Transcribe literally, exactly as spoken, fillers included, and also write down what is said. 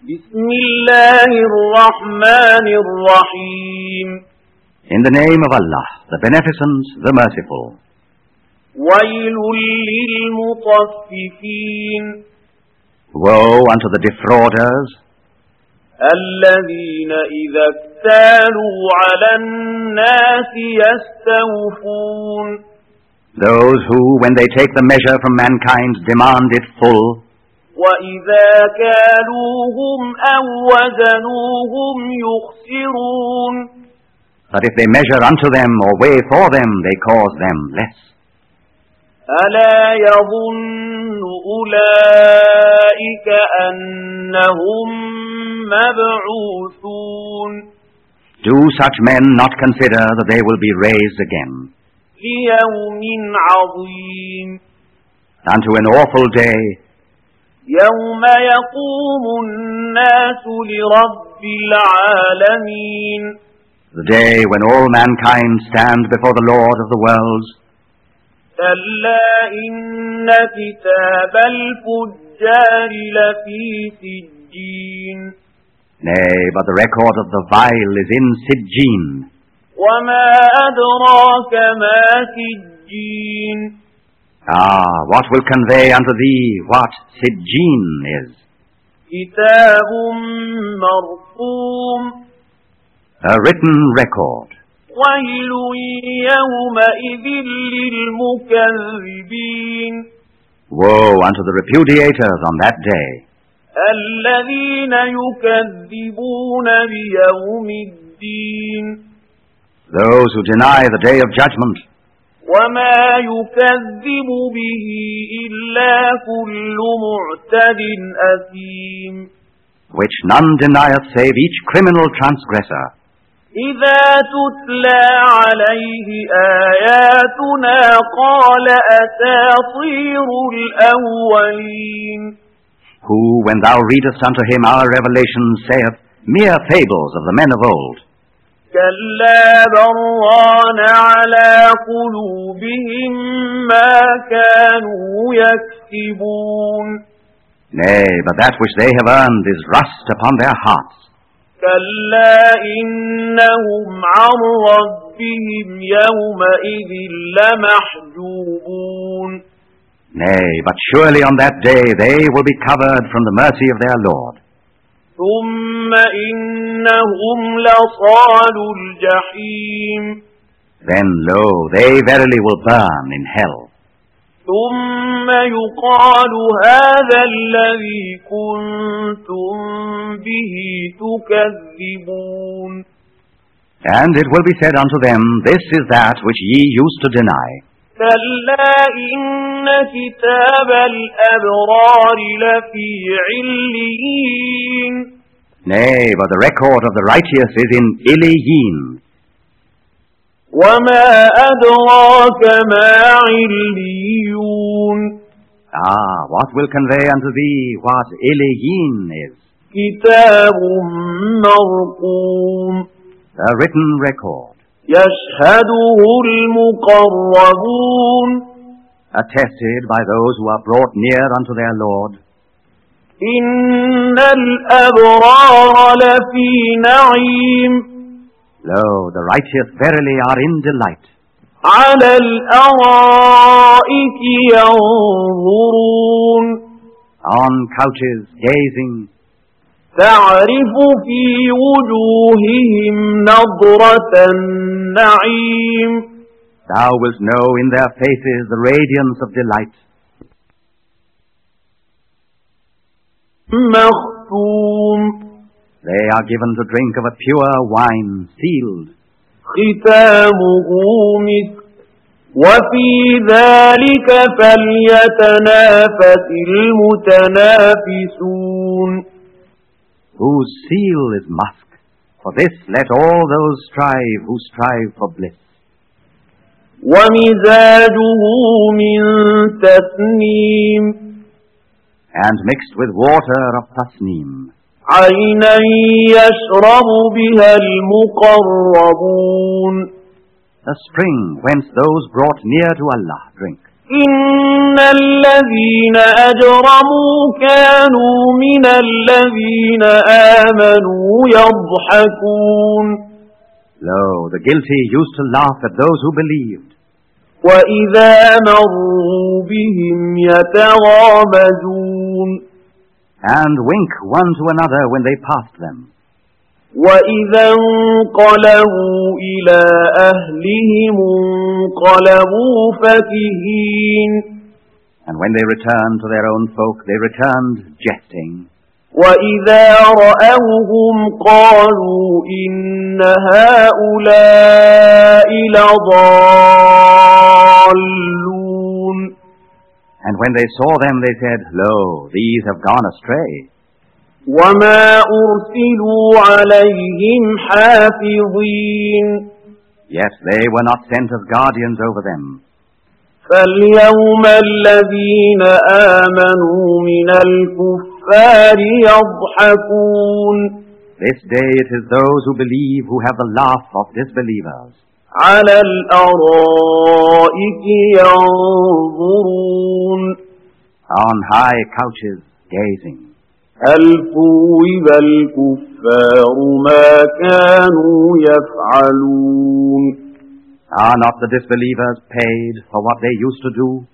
بسم الله الرحمن الرحيم. In the name of Allah, the Beneficent, the Merciful. ويل للمطففين. Woe unto the defrauders, الذين إذا اكتالوا على الناس يستوفون. those who, when they take the measure from mankind, demand it full, وإذا كالوهم أو وزنوهم يخسرون. but if they measure unto them or weigh for them, they cause them less. ألا يظن أولئك أنهم مبعوثون. Do such men not consider that they will be raised again ليوم عظيم. unto an awful day, يوم يقوم الناس لرب العالمين. the day when all mankind stand before the Lord of the worlds. كلا إن كتاب الفجار لفي سجين. Nay, but the record of the vile is in Sijjin. وما أدراك ما سجين. Ah, what will convey unto thee what Sijjin is? كتاب مرقوم. A written record. ويل يومئذ للمكذبين. Woe unto the repudiators on that day, الذين يكذبون بيوم الدين. those who deny the day of judgment. وما يكذب به إلا كل معتد أثيم. which none denieth save each criminal transgressor. إذا تتلى عليه آياتنا قال أساطير الأولين. Who, when thou readest unto him our revelations, saith, mere fables of the men of old. كلا بران على قلوبهم ما كانوا يكسبون. Nay, but that which they have earned is rust upon their hearts. كلا إنهم عن ربهم يومئذ لمحجوبون. Nay, but surely on that day they will be covered from the mercy of their Lord. ثم إنهم لصال الجحيم. Then, lo, they verily will burn in hell. ثم يقال هذا الذي كنتم به تكذبون. And it will be said unto them, this is that which ye used to deny. كلا إن كتاب الأبرار لفي عليين. Nay, but the record of the righteous is in Iliyin. وما أدراك ما عليون. Ah, what will convey unto thee what Iliyin is? كتاب مرقوم. A written record, يشهده المقربون. attested by those who are brought near unto their Lord. إن الأبرار لفي نعيم. Lo, the righteous verily are in delight. على الأرائك ينظرون. On couches gazing, تعرف في وجوههم نضرة النعيم. thou wilt know in their faces the radiance of delight. مختوم. They are given to drink of a pure wine, sealed. ختامه مسك وفي ذلك فليتنافس المتنافسون. Whose seal is musk. For this let all those strive who strive for bliss. ومزاجه من تسنيم. And mixed with water of tasneem. عينا يشرب بها المقربون. A spring whence those brought near to Allah drink. إن الذين أجرموا كانوا من الذين آمنوا يضحكون. Lo, the guilty used to laugh at those who believed. وإذا مروا بهم يتغامزون. And wink one to another when they passed them. وإذا انقلبوا إلى أهلهم انقلبوا فكهين. And when they returned to their own folk, they returned jesting. وإذا رأوهم قالوا إن هؤلاء لضالون. And when they saw them, they said, Lo, these have gone astray. وما أرسلوا عليهم حافظين. Yet they were not sent as guardians over them. فاليوم الذين آمنوا من الكفار يضحكون. This day it is those who believe who have the laugh of disbelievers. على الأرائك ينظرون. On high couches gazing. هل ثوب الكفار ما كانوا يفعلون. Are not the disbelievers paid for what they used to do?